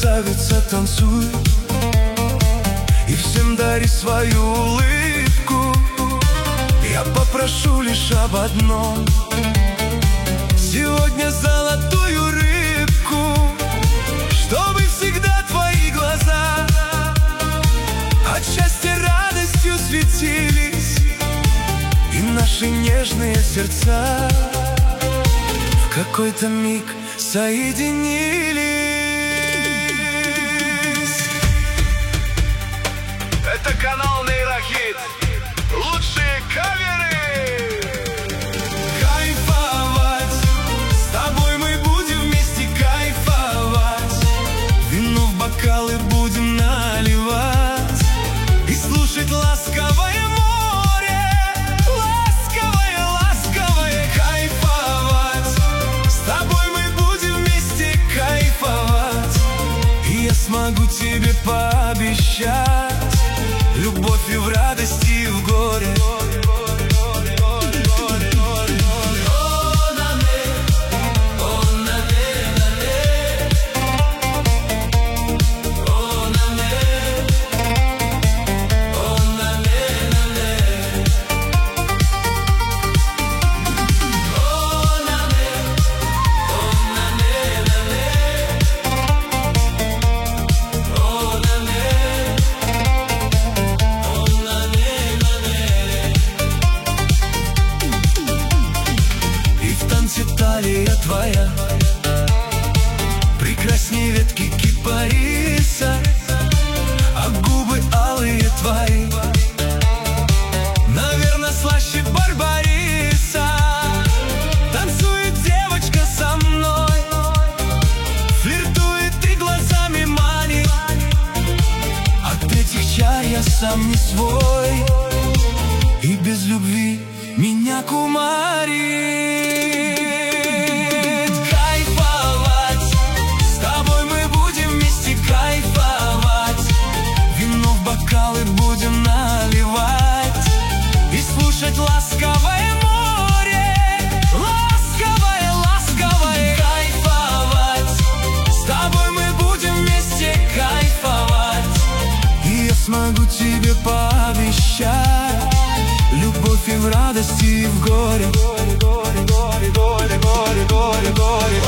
красавица, танцуй и всем дари свою улыбку. Я попрошу лишь об одном: сегодня золотую рыбку, чтобы всегда твои глаза от счастья радостью светились, и наши нежные сердца в какой-то миг соединились. Это канал Нейрохит. Лучшие каверы. Кайфовать, с тобой мы будем вместе кайфовать. Вино в бокалы будем наливать и слушать ласковое море. Ласковое, ласковое. Кайфовать, с тобой мы будем вместе кайфовать. И я смогу тебе пообещать любовь и в радости, и в горе. Талия твоя прекрасней ветки кипариса, а губы алые твои, наверное, слаще барбариса. Танцует девочка со мной, флиртует и глазами манит. От этих чар я сам не свой, и без любви меня кумарит. Будем наливать и слушать ласковое море. Ласковое, ласковое. Кайфовать, с тобой мы будем вместе кайфовать. И я смогу тебе пообещать любовь и в радости, и в горе. Горе, горе, горе, горе, горе, горе, горе.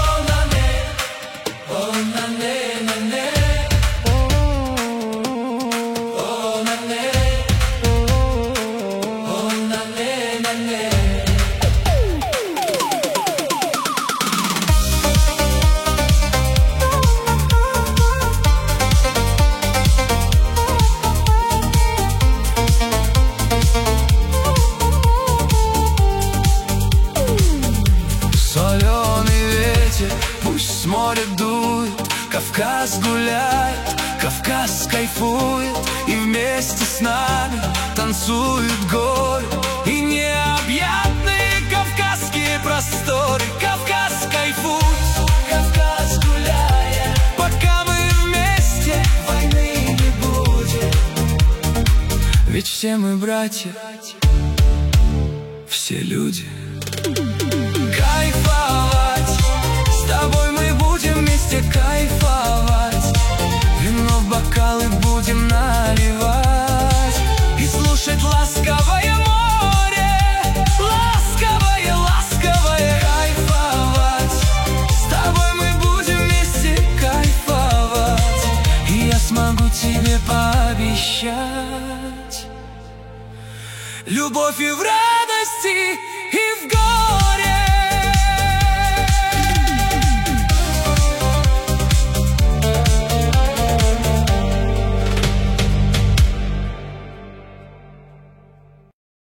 Пусть с моря дует, Кавказ гуляет, Кавказ кайфует, и вместе с нами танцуют горы и необъятные кавказские просторы. Кавказ кайфует, Кавказ гуляет, пока мы вместе, войны не будет. Ведь все мы братья, все люди. Кайфовать, с тобой мы будем вместе кайфовать. Вино в бокалы будем наливать и слушать ласковое море. Ласковое, ласковое. Кайфовать, с тобой мы будем вместе кайфовать. И я смогу тебе пообещать любовь и в радости, и в